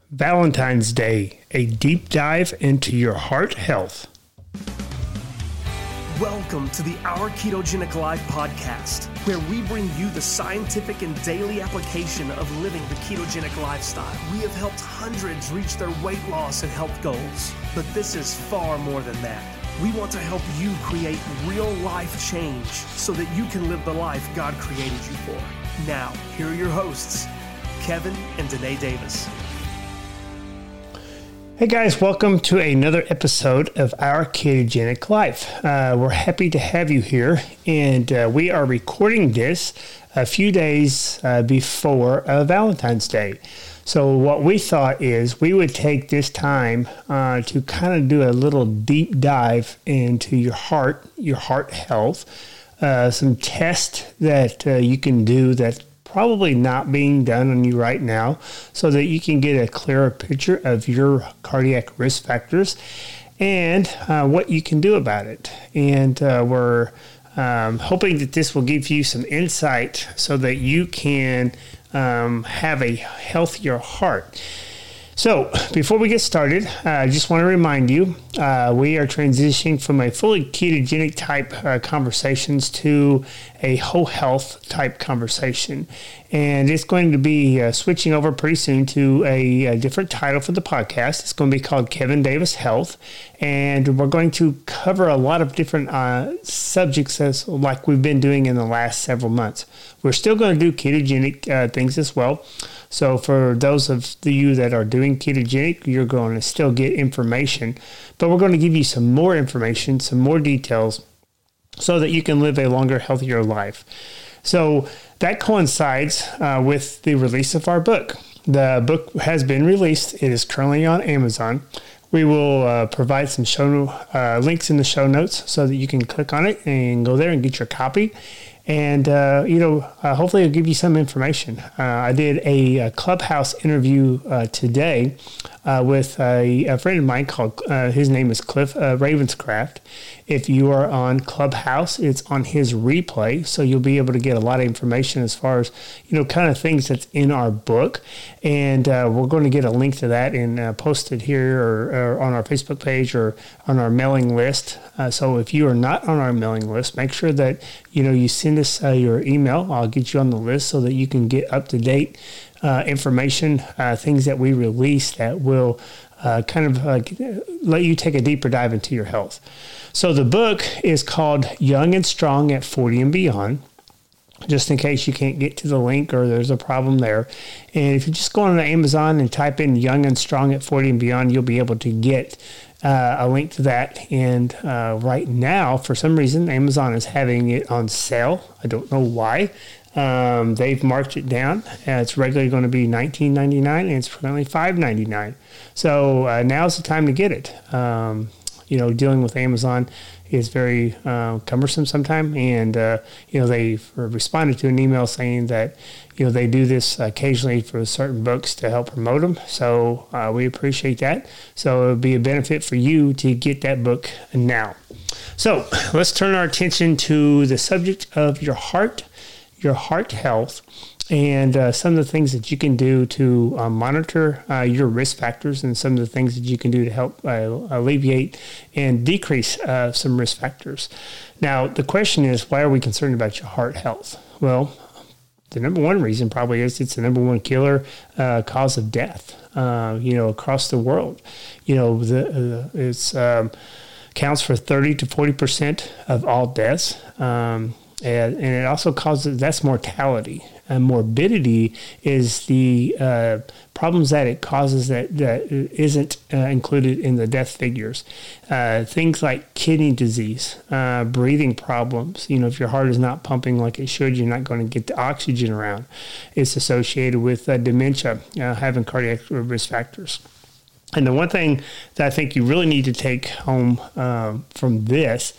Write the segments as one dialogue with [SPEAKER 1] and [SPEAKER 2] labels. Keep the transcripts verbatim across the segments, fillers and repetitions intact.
[SPEAKER 1] Valentine's Day, a deep dive into your heart health.
[SPEAKER 2] Welcome to the Our Ketogenic Life podcast, where we bring you the scientific and daily application of living the ketogenic lifestyle. We have helped hundreds reach their weight loss and health goals, but this is far more than that. We want to help you create real life change so that you can live the life God created you for. Now, here are your hosts, Kevin and Danae Davis.
[SPEAKER 1] Hey guys, welcome to another episode of Our Ketogenic Life. Uh, we're happy to have you here, and uh, we are recording this a few days uh, before uh, Valentine's Day. So what we thought is we would take this time uh, to kind of do a little deep dive into your heart, your heart health, uh, some tests that uh, you can do that probably not being done on you right now, so that you can get a clearer picture of your cardiac risk factors and uh, what you can do about it. And uh, we're um, hoping that this will give you some insight so that you can um, have a healthier heart. So before we get started, uh, I just want to remind you, uh, we are transitioning from a fully ketogenic type uh, conversations to a whole health type conversation. And it's going to be uh, switching over pretty soon to a, a different title for the podcast. It's going to be called Kevin Davis Health. And we're going to cover a lot of different uh, subjects as like we've been doing in the last several months. We're still going to do ketogenic uh, things as well. So for those of you that are doing ketogenic, you're going to still get information, but we're going to give you some more information, some more details so that you can live a longer, healthier life. So that coincides uh, with the release of our book. The book has been released. It is currently on Amazon. We will uh, provide some show uh, links in the show notes so that you can click on it and go there and get your copy. And, uh, you know, uh, hopefully it'll give you some information. Uh, I did a, a Clubhouse interview uh, today uh, with a, a friend of mine called, uh, his name is Cliff uh, Ravenscraft. If you are on Clubhouse, it's on his replay, so you'll be able to get a lot of information as far as, you know, kind of things that's in our book. And uh, we're going to get a link to that and uh, post it here or, or on our Facebook page or on our mailing list. Uh, so if you are not on our mailing list, make sure that, you know, you send us uh, your email. I'll get you on the list so that you can get up-to-date uh, information, uh, things that we release that will uh, kind of uh, let you take a deeper dive into your health. So the book is called Young and Strong at forty and Beyond, just in case you can't get to the link or there's a problem there. And if you just go on Amazon and type in Young and Strong at forty and Beyond, you'll be able to get uh, a link to that. And uh, right now, for some reason, Amazon is having it on sale. I don't know why. Um, they've marked it down. Uh, it's regularly going to be nineteen ninety-nine and it's currently five ninety-nine. So uh, now's the time to get it. Um, you know, dealing with Amazon is very uh, cumbersome sometimes. And, uh, you know, they responded to an email saying that, you know, they do this occasionally for certain books to help promote them. So uh, we appreciate that. So it would be a benefit for you to get that book now. So let's turn our attention to the subject of your heart, your heart health, and uh, some of the things that you can do to uh, monitor uh, your risk factors and some of the things that you can do to help uh, alleviate and decrease uh, some risk factors. Now, the question is, why are we concerned about your heart health? Well, the number one reason probably is it's the number one killer uh, cause of death, uh, you know, across the world. You know, the, uh, it's um, counts for thirty to forty percent of all deaths. Um, and, and it also causes, that's mortality. And morbidity is the uh, problems that it causes that, that isn't uh, included in the death figures. Uh, things like kidney disease, uh, breathing problems. You know, if your heart is not pumping like it should, you're not going to get the oxygen around. It's associated with uh, dementia, uh, having cardiac risk factors. And the one thing that I think you really need to take home um, from this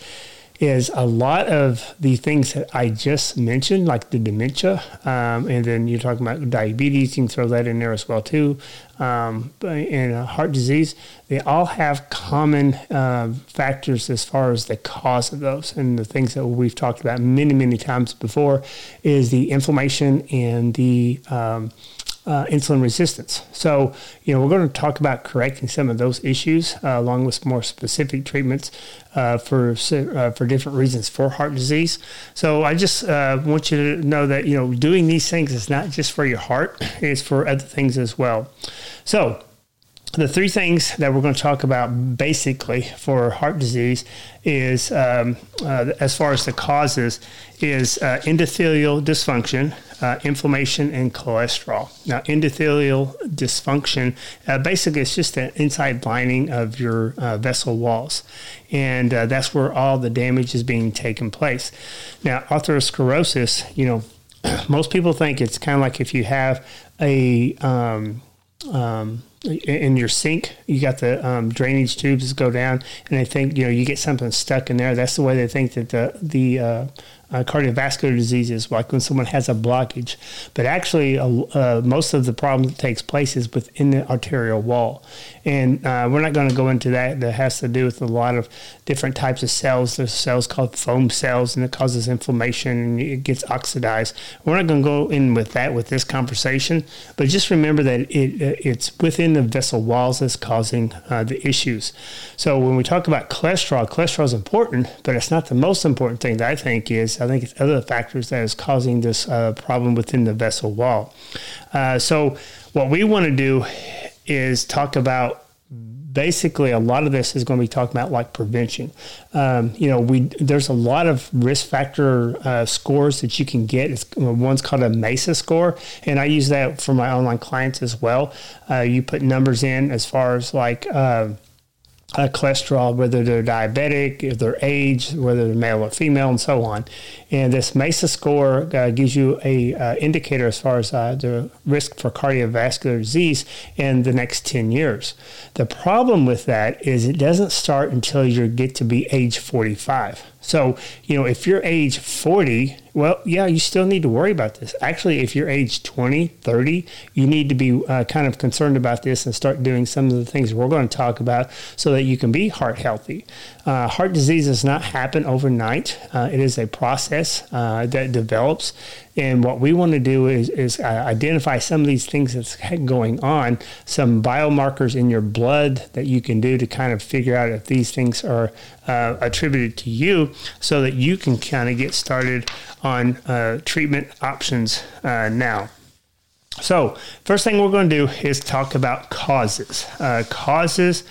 [SPEAKER 1] is a lot of the things that I just mentioned, like the dementia, um, and then you're talking about diabetes, you can throw that in there as well too, um, and uh, heart disease, they all have common uh, factors as far as the cause of those. And the things that we've talked about many, many times before is the inflammation and the um, uh, insulin resistance. So, you know, we're going to talk about correcting some of those issues uh, along with more specific treatments uh, for uh, for different reasons for heart disease. So I just uh, want you to know that, you know, doing these things is not just for your heart, it's for other things as well. So the three things that we're going to talk about basically for heart disease is, um, uh, as far as the causes, is uh, endothelial dysfunction, uh, inflammation, and cholesterol. Now, endothelial dysfunction, uh, basically it's just the inside lining of your uh, vessel walls. And uh, that's where all the damage is being taken place. Now, atherosclerosis, you know, most people think it's kind of like if you have a... Um, um, in your sink, you got the um, drainage tubes that go down, and they think, you know, you get something stuck in there. That's the way they think that the the uh, uh, cardiovascular disease is, like when someone has a blockage. But actually, uh, uh, most of the problem that takes place is within the arterial wall. And uh, we're not going to go into that. That has to do with a lot of different types of cells. There's cells called foam cells, and it causes inflammation, and it gets oxidized. We're not going to go in with that with this conversation, but just remember that it it's within the vessel walls that's causing uh, the issues. So when we talk about cholesterol, cholesterol is important, but it's not the most important thing that I think is. I think it's other factors that is causing this uh, problem within the vessel wall. Uh, so what we want to do is talk about, basically a lot of this is going to be talking about like prevention. Um, you know, we there's a lot of risk factor uh, scores that you can get. It's, one's called a MESA score, and I use that for my online clients as well. Uh, you put numbers in as far as like uh, uh, cholesterol, whether they're diabetic, if their age, whether they're male or female, and so on. And this MESA score uh, gives you a uh, indicator as far as uh, the risk for cardiovascular disease in the next ten years. The problem with that is it doesn't start until you get to be age forty-five. So, you know, if you're age forty, well, yeah, you still need to worry about this. Actually, if you're age twenty, thirty, you need to be uh, kind of concerned about this and start doing some of the things we're going to talk about so that you can be heart healthy. Uh, heart disease does not happen overnight. Uh, it is a process uh, that develops. And what we want to do is, is uh, identify some of these things that's going on, some biomarkers in your blood that you can do to kind of figure out if these things are uh, attributed to you so that you can kind of get started on uh, treatment options uh, now. So first thing we're going to do is talk about causes. Uh, causes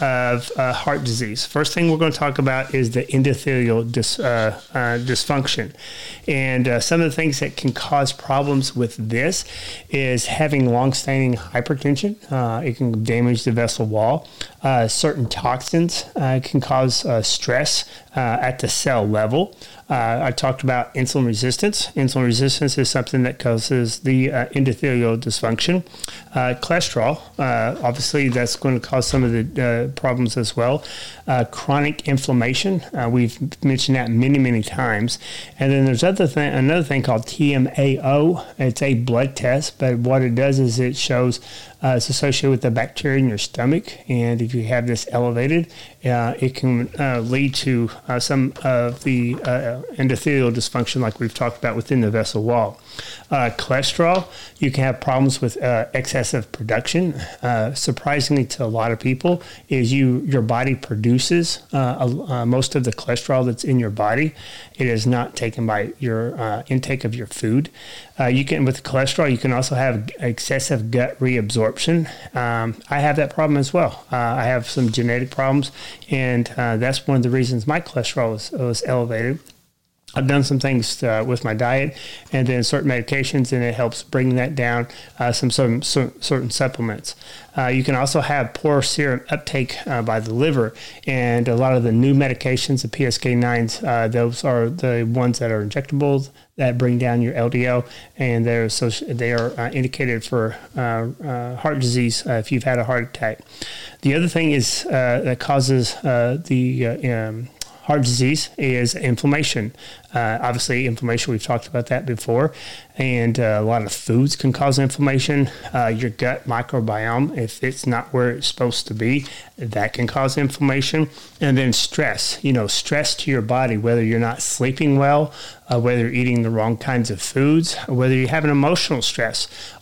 [SPEAKER 1] of uh, heart disease. First thing we're going to talk about is the endothelial dis, uh, uh, dysfunction. And uh, some of the things that can cause problems with this is having long-standing hypertension. Uh, it can damage the vessel wall. Uh, certain toxins uh, can cause uh, stress uh, at the cell level. Uh, I talked about insulin resistance. Insulin resistance is something that causes the uh, endothelial dysfunction. Uh, cholesterol, uh, obviously, that's going to cause some of the uh, problems as well. Uh, chronic inflammation, uh, we've mentioned that many, many times. And then there's other thing, another thing called T M A O. It's a blood test, but what it does is it shows uh, it's associated with the bacteria in your stomach. And if you have this elevated, uh, it can uh, lead to uh, some of the uh, endothelial dysfunction like we've talked about within the vessel wall. Uh, cholesterol, you can have problems with uh, excessive production. Uh, surprisingly to a lot of people is you your body produces uh, uh, most of the cholesterol that's in your body. It is not taken by your uh, intake of your food. Uh, you can, with cholesterol, you can also have excessive gut reabsorption. Um, I have that problem as well. Uh, I have some genetic problems, and uh, that's one of the reasons my cholesterol was, was elevated. I've done some things uh, with my diet and then certain medications, and it helps bring that down, uh, some certain, certain supplements. Uh, you can also have poor serum uptake uh, by the liver, and a lot of the new medications, the P S K nines, uh, those are the ones that are injectables that bring down your L D L, and they're so they are uh, indicated for uh, uh, heart disease uh, if you've had a heart attack. The other thing is uh, that causes uh, the uh, um, heart disease is inflammation. Uh, obviously, inflammation, we've talked about that before. And uh, a lot of foods can cause inflammation. Uh, your gut microbiome, if it's not where it's supposed to be, that can cause inflammation. And then stress, you know, stress to your body, whether you're not sleeping well, uh, whether you're eating the wrong kinds of foods, or whether you have an emotional stress.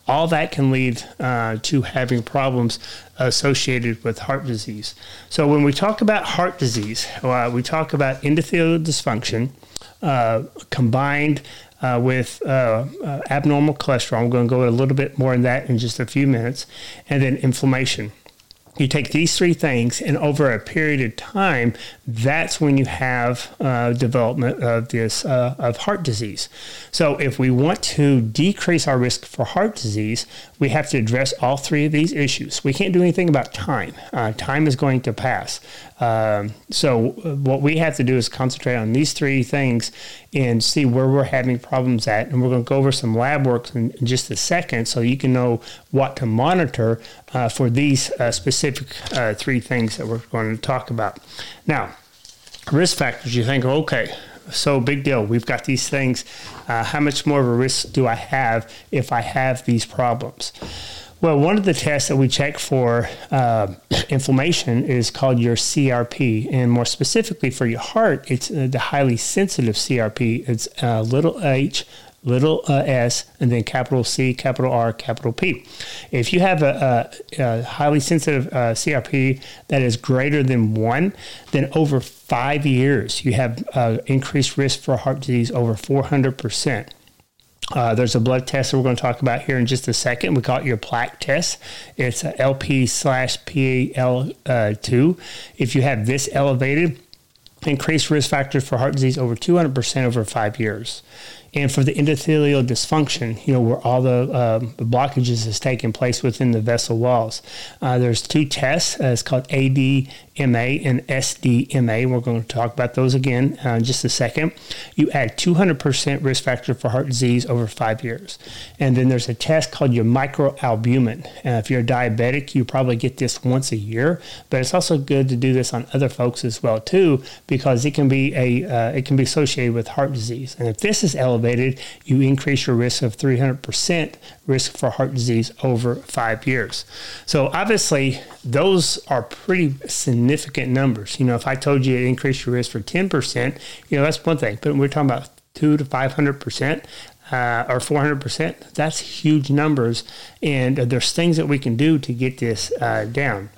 [SPEAKER 1] all that can lead uh, to having problems associated with heart disease. So when we talk about heart disease, uh, we talk about endothelial dysfunction uh, combined uh, with uh, uh, abnormal cholesterol. I'm going to go a little bit more in that in just a few minutes. And then inflammation. You take these three things, and over a period of time, that's when you have uh, development of this uh, of heart disease. So if we want to decrease our risk for heart disease, we have to address all three of these issues. We can't do anything about time. Uh, time is going to pass. Um, so what we have to do is concentrate on these three things and see where we're having problems at. And we're going to go over some lab work in, in just a second so you can know what to monitor uh, for these uh, specific uh, three things that we're going to talk about. Now, risk factors, you think, okay, so big deal. We've got these things. Uh, how much more of a risk do I have if I have these problems? Well, one of the tests that we check for uh, inflammation is called your C R P, and more specifically for your heart, it's uh, the highly sensitive C R P. It's uh, little h, little uh, s, and then capital C, capital R, capital P. If you have a, a, a highly sensitive uh, C R P that is greater than one, then over five years, you have uh, increased risk for heart disease over four hundred percent. Uh, there's a blood test that we're going to talk about here in just a second. We call it your plaque test. It's a L P slash P A L two. If you have this elevated, increased risk factors for heart disease over two hundred percent over five years. And for the endothelial dysfunction, you know, where all the, uh, the blockages is taking place within the vessel walls, uh, there's two tests. Uh, it's called A D M A and S D M A. We're going to talk about those again uh, in just a second. You add two hundred percent risk factor for heart disease over five years. And then there's a test called your microalbumin. Uh, if you're a diabetic, you probably get this once a year, but it's also good to do this on other folks as well too, because it can be a uh, it can be associated with heart disease. And if this is elevated, you increase your risk of three hundred percent risk for heart disease over five years. So obviously, those are pretty significant numbers. You know, if I told you to increase your risk for ten percent, you know, that's one thing. But we're talking about two to five hundred percent uh, or four hundred percent. That's huge numbers. And uh, there's things that we can do to get this uh, down.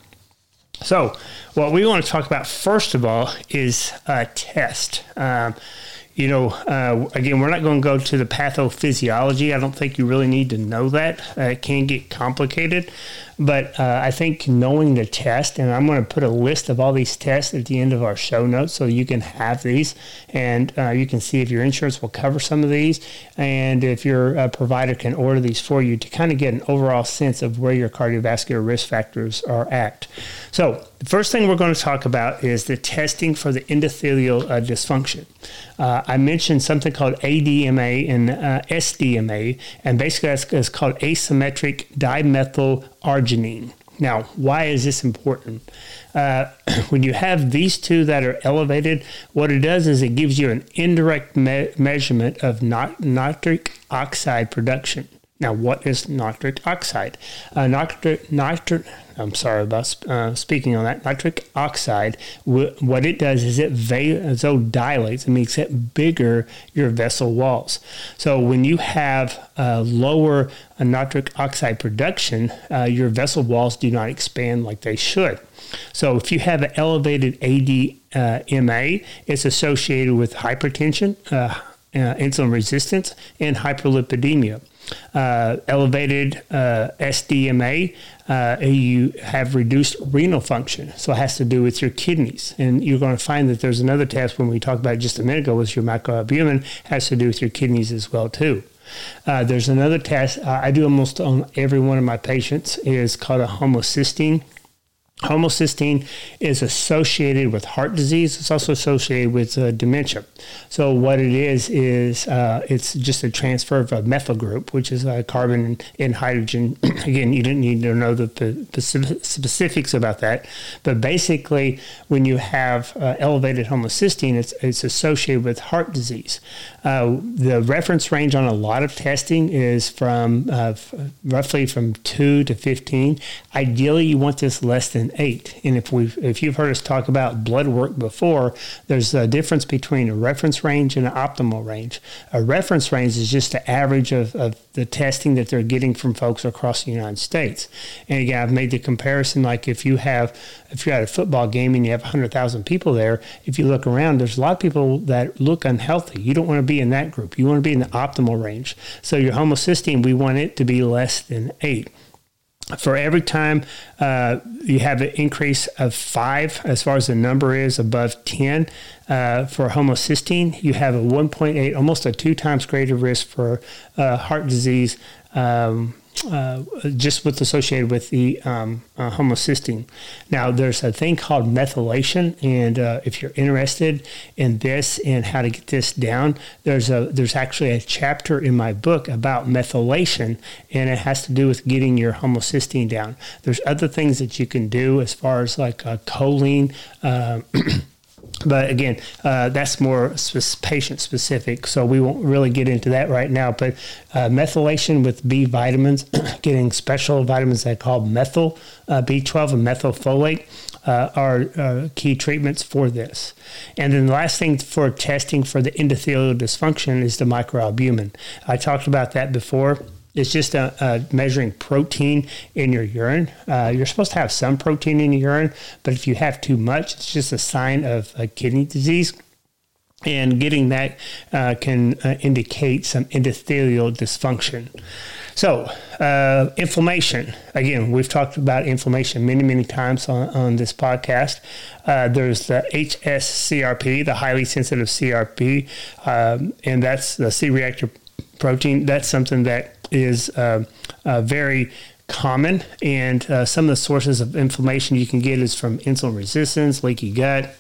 [SPEAKER 1] So what we want to talk about first of all is a test. Um, You know, uh, again, we're not going to go to the pathophysiology. I don't think you really need to know that. Uh, it can get complicated. But uh, I think knowing the test, and I'm going to put a list of all these tests at the end of our show notes so you can have these, and uh, you can see if your insurance will cover some of these, and if your uh, provider can order these for you to kind of get an overall sense of where your cardiovascular risk factors are at. So the first thing we're going to talk about is the testing for the endothelial uh, dysfunction. Uh, I mentioned something called A D M A and uh, S D M A, and basically that's, that's called asymmetric dimethyl arginine. Now, why is this important? Uh, when you have these two that are elevated, what it does is it gives you an indirect me- measurement of not- nitric oxide production. Now, what is nitric oxide? Uh, nitric, nitric, I'm sorry about uh, speaking on that. Nitric oxide, w- what it does is it vasodilates. It makes it bigger, your vessel walls. So when you have uh, lower uh, nitric oxide production, uh, your vessel walls do not expand like they should. So if you have an elevated A D M A, it's associated with hypertension, uh, uh, insulin resistance, and hyperlipidemia. Uh, elevated uh, S D M A, uh, you have reduced renal function. So it has to do with your kidneys. And you're going to find that there's another test when we talked about it just a minute ago was your microalbumin has to do with your kidneys as well too. Uh, there's another test uh, I do almost on every one of my patients is called a homocysteine. Homocysteine is associated with heart disease. It's also associated with uh, dementia. So what it is, is uh, it's just a transfer of a methyl group, which is a carbon and, and hydrogen. Again, you didn't need to know the, the specifics about that. But basically, when you have uh, elevated homocysteine, it's, it's associated with heart disease. Uh, the reference range on a lot of testing is from uh, f- roughly from two to fifteen. Ideally, you want this less than than eight. And if we if you've heard us talk about blood work before, there's a difference between a reference range and an optimal range. A reference range is just the average of, of the testing that they're getting from folks across the United States. And again, I've made the comparison, like if you have, if you're at a football game and you have one hundred thousand people there, if you look around, there's a lot of people that look unhealthy. You don't want to be in that group. You want to be in the optimal range. So your homocysteine, we want it to be less than eight. For every time uh, you have an increase of five, as far as the number is above ten, uh, for homocysteine, you have a one point eight, almost a two times greater risk for uh, heart disease, um, uh, just what's associated with the um, uh, homocysteine. Now, there's a thing called methylation, and uh, if you're interested in this and how to get this down, there's a there's actually a chapter in my book about methylation, and it has to do with getting your homocysteine down. There's other things that you can do as far as like uh, choline. Uh, But again, uh, that's more patient specific, so we won't really get into that right now. But uh, methylation with B vitamins, getting special vitamins that are called methyl uh, B twelve and methylfolate uh, are uh, key treatments for this. And then the last thing for testing for the endothelial dysfunction is the microalbumin. I talked about that before. It's just a, a measuring protein in your urine. Uh, you're supposed to have some protein in your urine, but if you have too much, it's just a sign of a kidney disease. And getting that uh, can uh, indicate some endothelial dysfunction. So, uh, inflammation. Again, we've talked about inflammation many, many times on, on this podcast. Uh, there's the H S C R P, the highly sensitive C R P, um, and that's the C-reactive protein. That's something that is uh, uh, very common, and uh, some of the sources of inflammation you can get is from insulin resistance, leaky gut,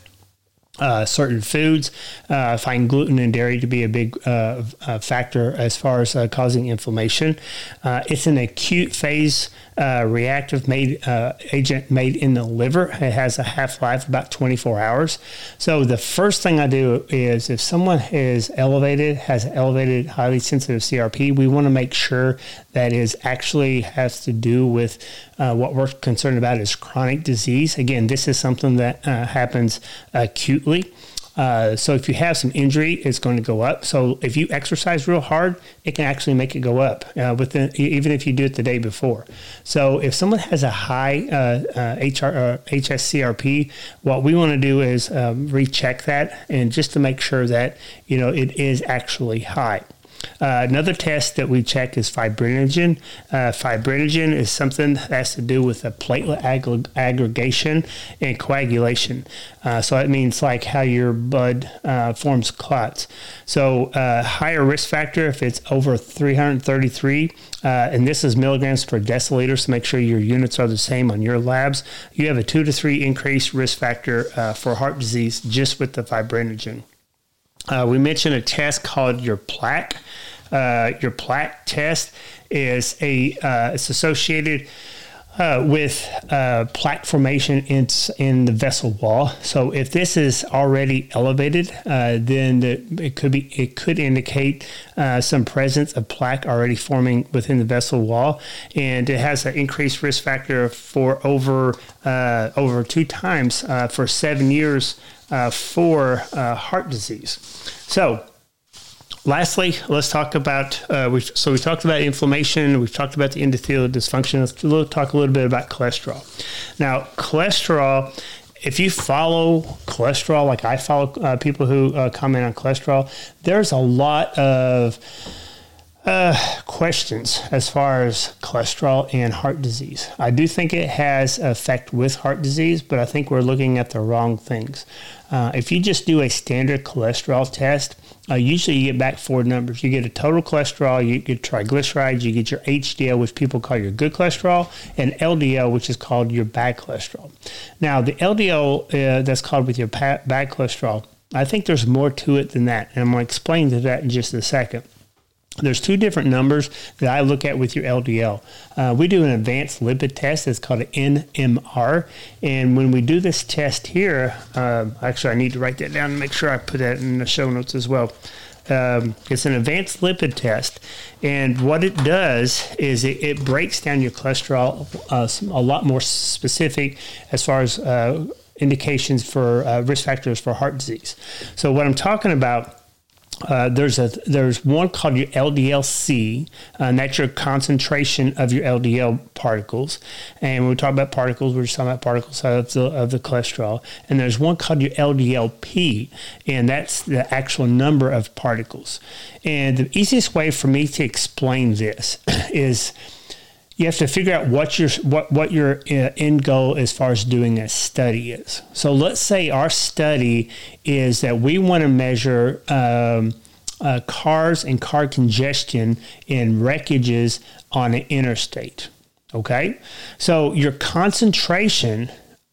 [SPEAKER 1] uh, certain foods. Uh, I find gluten and dairy to be a big uh, uh, factor as far as uh, causing inflammation. Uh, it's an acute phase uh, reactive made uh, agent made in the liver. It has a half-life about twenty-four hours. So the first thing I do is if someone is elevated, has elevated highly sensitive C R P, we want to make sure that is actually has to do with uh, what we're concerned about is chronic disease. Again, this is something that uh, happens acutely. Uh, so if you have some injury, it's going to go up. So if you exercise real hard, it can actually make it go up, uh, within, even if you do it the day before. So if someone has a high uh, uh, H R, uh, H S C R P, what we want to do is um, recheck that, and just to make sure that, you know, it is actually high. Uh, another test that we check is fibrinogen. Uh, fibrinogen is something that has to do with the platelet ag- aggregation and coagulation. Uh, so it means like how your blood uh, forms clots. So uh, higher risk factor if it's over three hundred thirty-three, uh, and this is milligrams per deciliter, so make sure your units are the same on your labs. You have a two to three increased risk factor uh, for heart disease just with the fibrinogen. Uh, we mentioned a test called your plaque. Uh, your plaque test is a uh, it's associated uh, with uh, plaque formation in in the vessel wall. So if this is already elevated, uh, then the, it could be it could indicate uh, some presence of plaque already forming within the vessel wall, and it has an increased risk factor for over uh, over two times uh, for seven years. Uh, for uh, heart disease. So, lastly, let's talk about, uh, we've, so we talked about inflammation, we've talked about the endothelial dysfunction, let's talk a little bit about cholesterol. Now, cholesterol, if you follow cholesterol, like I follow uh, people who uh, comment on cholesterol, there's a lot of Uh, questions as far as cholesterol and heart disease. I do think it has effect with heart disease, but I think we're looking at the wrong things. Uh, if you just do a standard cholesterol test, uh, usually you get back four numbers. You get a total cholesterol, you get triglycerides, you get your H D L, which people call your good cholesterol, and L D L, which is called your bad cholesterol. Now, the L D L uh, that's called with your pa- bad cholesterol, I think there's more to it than that, and I'm going to explain to that in just a second. There's two different numbers that I look at with your L D L. Uh, we do an advanced lipid test. It's called an N M R. And when we do this test here, uh, actually, I need to write that down and make sure I put that in the show notes as well. um, it's an advanced lipid test, and what it does is it, it breaks down your cholesterol uh, a lot more specific as far as uh, indications for uh, risk factors for heart disease. So what I'm talking about. Uh, there's a there's one called your L D L C, uh, and that's your concentration of your L D L particles. And when we talk about particles, we're just talking about particles of the of the cholesterol. And there's one called your L D L P, and that's the actual number of particles. And the easiest way for me to explain this is you have to figure out what your what what your uh, end goal as far as doing a study is. So let's say our study is that we want to measure um, uh, cars and car congestion in wreckages on an interstate. Okay, so your concentration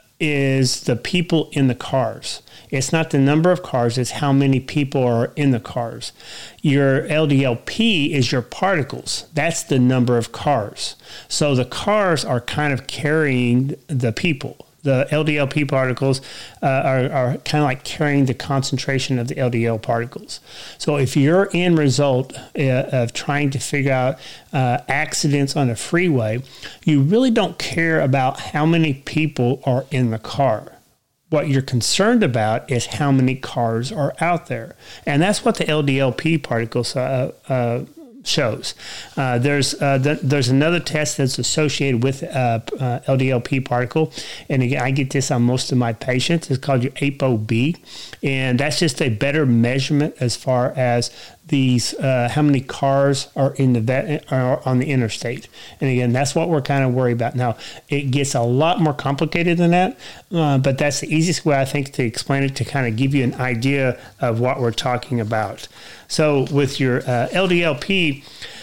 [SPEAKER 1] is the people in the cars. It's not the number of cars, it's how many people are in the cars. Your L D L P is your particles. That's the number of cars. So the cars are kind of carrying the people. The L D L P particles uh, are, are kind of like carrying the concentration of the L D L particles. So if your end result uh, of trying to figure out uh, accidents on a freeway, you really don't care about how many people are in the car. What you're concerned about is how many cars are out there. And that's what the L D L P particles uh, uh, shows. Uh, there's uh, th- there's another test that's associated with uh, uh, L D L P particle, and again, I get this on most of my patients. It's called your ApoB, and that's just a better measurement as far as these uh, how many cars are in the vet, are on the interstate. And again, that's what we're kind of worried about. Now, it gets a lot more complicated than that, uh, but that's the easiest way I think to explain it, to kind of give you an idea of what we're talking about. So with your uh, L D L P,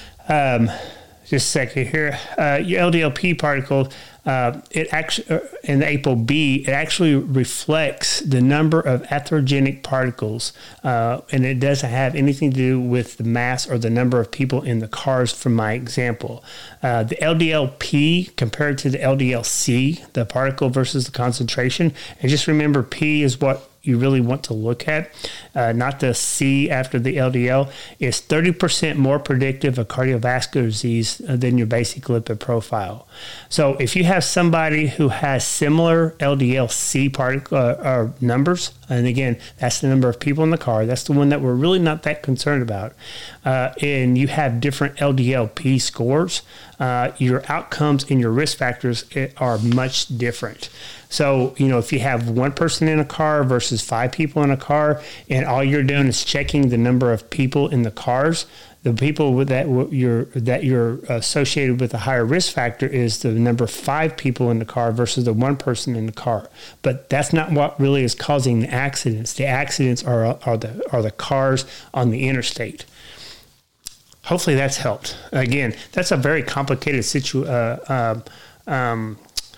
[SPEAKER 1] um, just a second here, uh, your L D L P particle, uh, it actually, uh, in the ApoB, it actually reflects the number of atherogenic particles, uh, and it doesn't have anything to do with the mass or the number of people in the cars from my example. Uh, the L D L P compared to the L D L C, the particle versus the concentration, and just remember P is what you really want to look at, uh, not the C after the L D L, is thirty percent more predictive of cardiovascular disease than your basic lipid profile. So if you have somebody who has similar L D L C particle uh, or numbers, and again, that's the number of people in the car, that's the one that we're really not that concerned about, uh, and you have different L D L P scores, uh, your outcomes and your risk factors are much different. So, you know, if you have one person in a car versus five people in a car, and all you're doing is checking the number of people in the cars, the people with that you're that you're associated with a higher risk factor is the number five people in the car versus the one person in the car. But that's not what really is causing the accidents. The accidents are are the are the cars on the interstate. Hopefully that's helped. Again, that's a very complicated situ. Uh, um, um,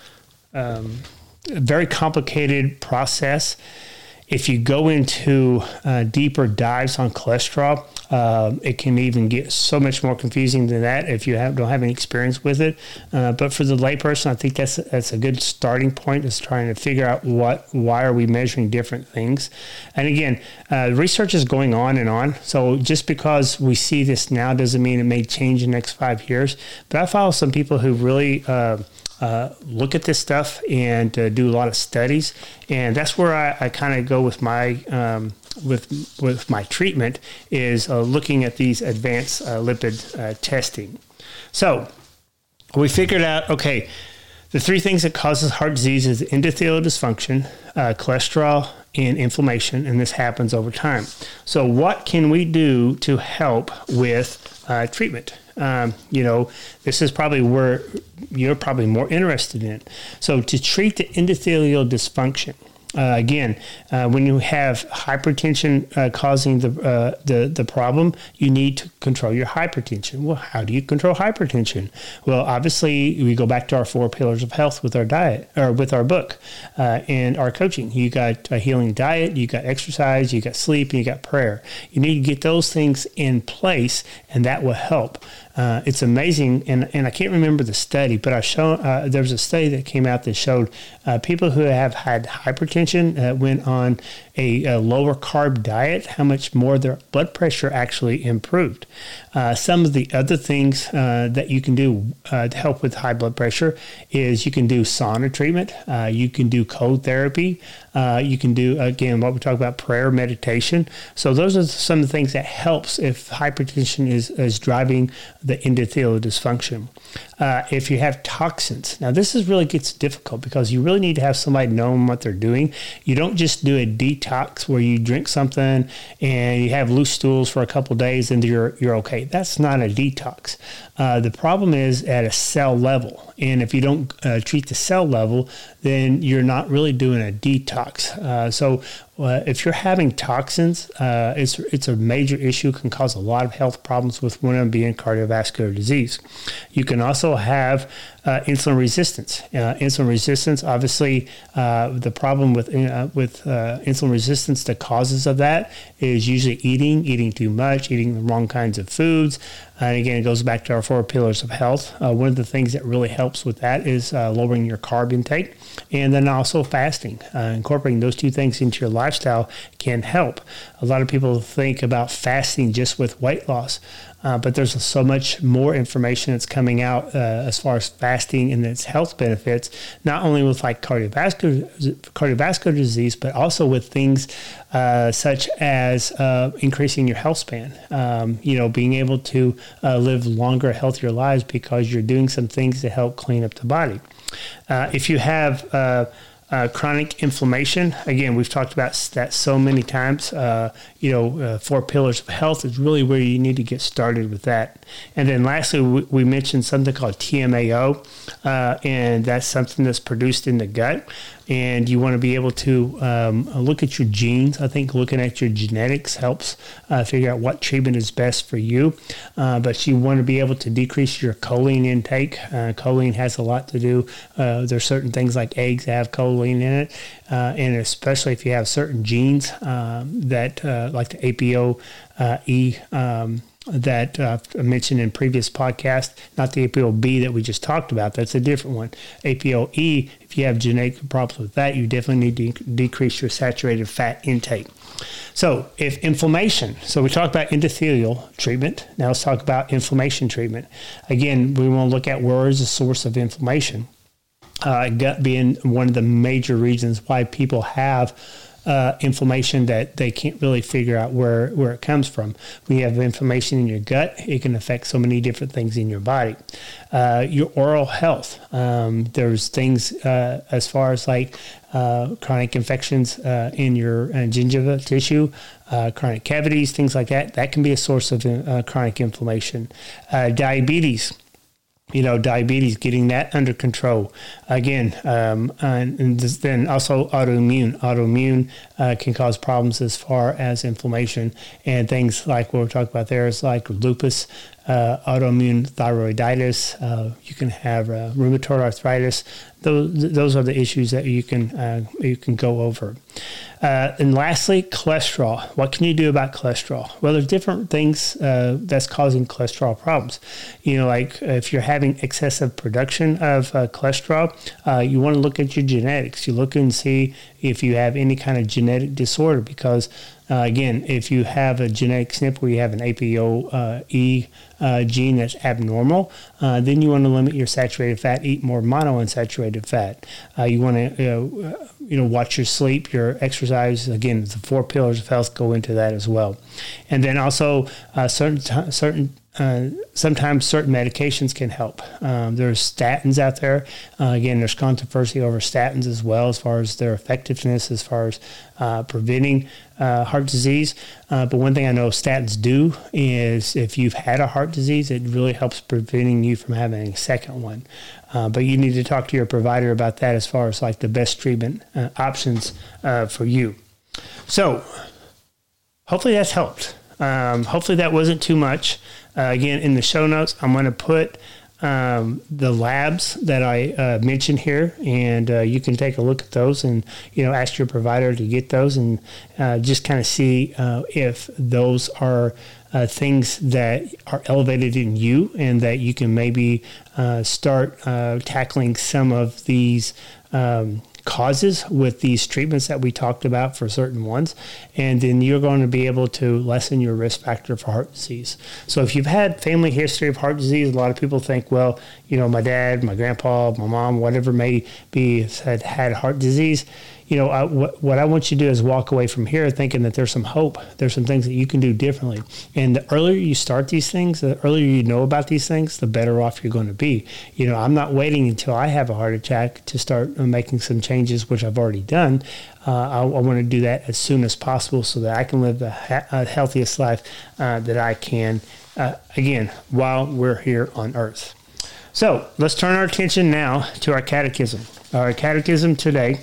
[SPEAKER 1] um, very complicated process. If you go into uh, deeper dives on cholesterol, uh, it can even get so much more confusing than that if you have, don't have any experience with it. Uh, but for the layperson, I think that's that's a good starting point, is trying to figure out what why are we measuring different things. And again, uh, research is going on and on. So just because we see this now doesn't mean it may change in the next five years. But I follow some people who really uh, Uh, look at this stuff and uh, do a lot of studies, and that's where I, I kind of go with my um, with with my treatment is uh, looking at these advanced uh, lipid uh, testing. So we figured out, okay, the three things that causes heart disease is endothelial dysfunction, uh, cholesterol, and inflammation, and this happens over time. So what can we do to help with uh, treatment? Um, you know, this is probably where you're probably more interested in. So to treat the endothelial dysfunction, uh, again, uh, when you have hypertension uh, causing the, uh, the the problem, you need to control your hypertension. Well, how do you control hypertension? Well, obviously, we go back to our four pillars of health with our diet, or with our book uh, and our coaching. You got a healing diet, you got exercise, you got sleep, and you got prayer. You need to get those things in place, and that will help. Uh, it's amazing, and, and I can't remember the study, but I show uh, there was a study that came out that showed uh, people who have had hypertension uh, went on a, a lower carb diet, how much more their blood pressure actually improved. Uh, some of the other things uh, that you can do uh, to help with high blood pressure is you can do sauna treatment, uh, you can do cold therapy, uh, you can do, again, what we talk about, prayer, meditation. So those are some of the things that helps if hypertension is, is driving the endothelial dysfunction. Uh, if you have toxins, now this is really gets difficult because you really need to have somebody knowing what they're doing. You don't just do a detox where you drink something and you have loose stools for a couple of days and you're you're okay. That's not a detox. Uh, the problem is at a cell level, and if you don't uh, treat the cell level, then you're not really doing a detox. Uh, so uh, if you're having toxins, uh, it's it's a major issue. Can cause a lot of health problems, with one of them being cardiovascular disease. You can also have uh, insulin resistance. Uh, insulin resistance, obviously, uh, the problem with uh, with uh, insulin resistance, the causes of that is usually eating, eating too much, eating the wrong kinds of foods. And again, it goes back to our four pillars of health. Uh, one of the things that really helps with that is uh, lowering your carb intake, and then also fasting. Uh, incorporating those two things into your lifestyle can help. A lot of people think about fasting just with weight loss, uh, but there's so much more information that's coming out uh, as far as fasting and its health benefits, not only with like cardiovascular cardiovascular disease, but also with things uh, such as uh, increasing your health span. Um, you know, being able to uh, live longer, healthier lives because you're doing some things to help clean up the body. Uh, if you have uh, Uh, chronic inflammation, again, we've talked about that so many times. Uh, you know, uh, four pillars of health is really where you need to get started with that. And then lastly, we, we mentioned something called T M A O, uh, and that's something that's produced in the gut. And you want to be able to um, look at your genes. I think looking at your genetics helps uh, figure out what treatment is best for you. Uh, but you want to be able to decrease your choline intake. Uh, choline has a lot to do. Uh, there's certain things like eggs that have choline in it. Uh, and especially if you have certain genes um, that, uh, like the A P O E, um, that uh, I mentioned in previous podcast, not the A P O B that we just talked about. That's a different one. A P O E, if you have genetic problems with that, you definitely need to de- decrease your saturated fat intake. So if inflammation, so we talked about endothelial treatment. Now let's talk about inflammation treatment. Again, we want to look at where is the source of inflammation. Uh, gut being one of the major reasons why people have Uh, inflammation that they can't really figure out where, where it comes from. When you have inflammation in your gut, it can affect so many different things in your body. Uh, your oral health, um, there's things uh, as far as like uh, chronic infections uh, in your uh, gingiva tissue, uh, chronic cavities, things like that. That can be a source of uh, chronic inflammation. Uh, diabetes. You know, diabetes, getting that under control. Again, um, and, and this, then also autoimmune. Autoimmune uh, can cause problems as far as inflammation, and things like what we're talking about there is like lupus, uh, autoimmune thyroiditis. Uh, you can have uh, rheumatoid arthritis. Those those are the issues that you can uh, you can go over. Uh, and lastly, cholesterol. What can you do about cholesterol? Well, there's different things uh, that's causing cholesterol problems. You know, like if you're having excessive production of uh, cholesterol, uh, you want to look at your genetics. You look and see if you have any kind of genetic disorder, because Uh, again, if you have a genetic S N P where you have an A P O E uh, gene that's abnormal, uh, then you want to limit your saturated fat, eat more monounsaturated fat. Uh, you want to, you know, you know, watch your sleep, your exercise. Again, the four pillars of health go into that as well. And then also uh, certain t- certain. Uh, sometimes certain medications can help. Um, there's statins out there. Uh, again, there's controversy over statins as well, as far as their effectiveness, as far as uh, preventing uh, heart disease. Uh, but one thing I know statins do is if you've had a heart disease, it really helps preventing you from having a second one. Uh, but you need to talk to your provider about that as far as like the best treatment uh, options uh, for you. So hopefully that's helped. Um, hopefully that wasn't too much. Uh, again, in the show notes, I'm going to put um, the labs that I uh, mentioned here, and uh, you can take a look at those and, you know, ask your provider to get those and uh, just kind of see uh, if those are uh, things that are elevated in you and that you can maybe uh, start uh, tackling some of these um causes with these treatments that we talked about for certain ones, and then you're going to be able to lessen your risk factor for heart disease. So if you've had family history of heart disease, a lot of people think, well, you know, my dad, my grandpa, my mom, whatever may be, had had heart disease. You know, I, what, what I want you to do is walk away from here thinking that there's some hope. There's some things that you can do differently. And the earlier you start these things, the earlier you know about these things, the better off you're going to be. You know, I'm not waiting until I have a heart attack to start making some changes, which I've already done. Uh, I, I want to do that as soon as possible so that I can live the ha- uh, healthiest life uh, that I can, uh, again, while we're here on earth. So let's turn our attention now to our catechism. Our catechism today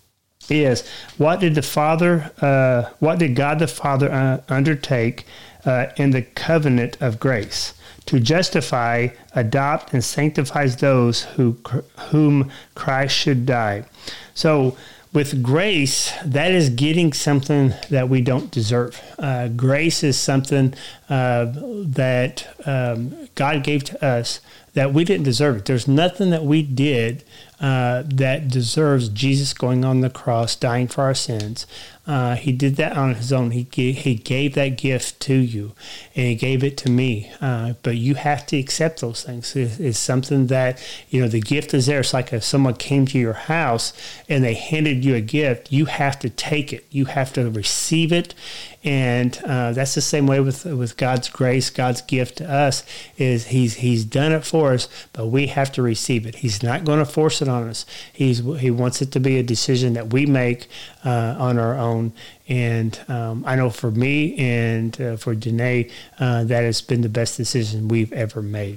[SPEAKER 1] is, what did the Father, uh, what did God the Father uh, undertake uh, in the covenant of grace to justify, adopt, and sanctify those who whom Christ should die? So, with grace, that is getting something that we don't deserve. Uh, grace is something uh, that um, God gave to us that we didn't deserve it. There's nothing that we did uh, that deserves Jesus going on the cross, dying for our sins. Uh, he did that on his own. He gave, he gave that gift to you, and he gave it to me. Uh, but you have to accept those things. It, it's something that, you know, the gift is there. It's like if someone came to your house and they handed you a gift, you have to take it. You have to receive it. And uh, that's the same way with with God's grace, God's gift to us, is he's he's done it for us, but we have to receive it. He's not going to force it on us. He's he wants it to be a decision that we make uh, on our own. And um, I know for me and uh, for Danae, uh, that has been the best decision we've ever made.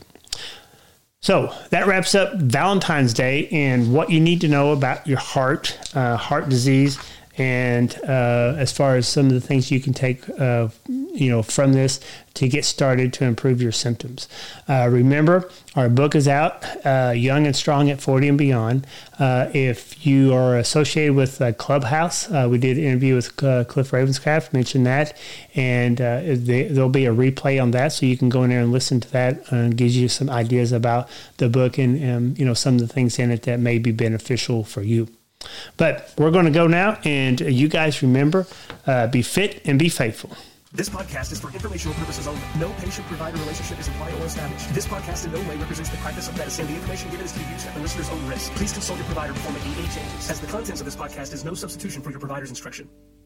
[SPEAKER 1] So that wraps up Valentine's Day and what you need to know about your heart, uh, heart disease. And uh, as far as some of the things you can take, uh, you know, from this to get started to improve your symptoms. Uh, remember, our book is out, uh, Young and Strong at forty and Beyond. Uh, if you are associated with uh, Clubhouse, uh, we did an interview with uh, Cliff Ravenscraft, mentioned that, and uh, they, there'll be a replay on that, so you can go in there and listen to that, and uh, gives you some ideas about the book and, and you know, some of the things in it that may be beneficial for you. But we're going to go now, and you guys remember, uh, be fit and be faithful.
[SPEAKER 2] This podcast is for informational purposes only. No patient-provider relationship is implied or established. This podcast in no way represents the practice of medicine. The information given is to be used at the listener's own risk. Please consult your provider before making any changes, as the contents of this podcast is no substitution for your provider's instruction.